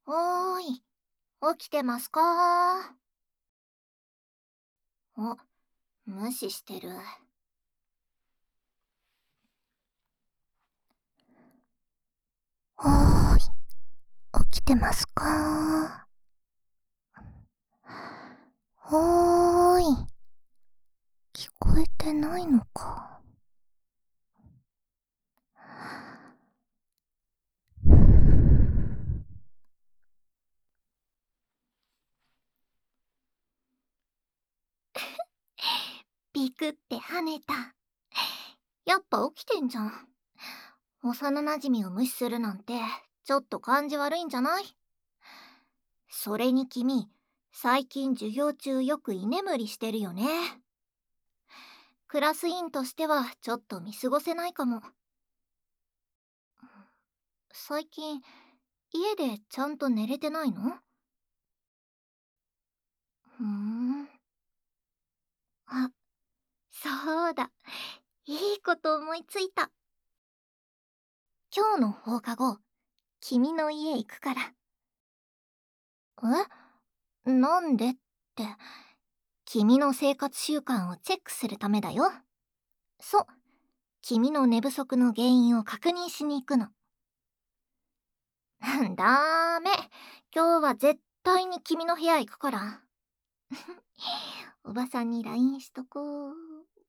おーい、起きてますか？お、無視してる。おーい、起きてますか？おーい、聞こえてないのか。ビクって跳ねた。やっぱ起きてんじゃん。幼馴染を無視するなんて、ちょっと感じ悪いんじゃない？それに君、最近授業中よく居眠りしてるよね。クラス委員としてはちょっと見過ごせないかも。最近、家でちゃんと寝れてないの？ふーん。あ、そうだ。いいこと思いついた。今日の放課後、君の家行くから。なんでって、君の生活習慣をチェックするためだよ。そう、君の寝不足の原因を確認しに行くの。ダメ。今日は絶対に君の部屋行くから。おばさんに LINE しとこう。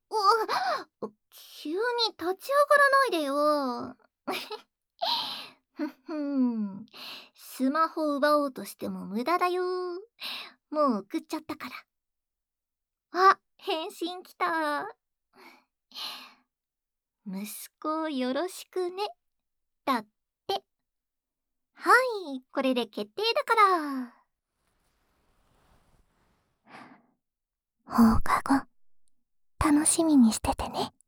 急に立ち上がらないでよ。ふふん。スマホ奪おうとしても無駄だよ。もう送っちゃったから。あ、返信来た。息子よろしくね。だって。はい、これで決定だから。放課後、楽しみにしててね。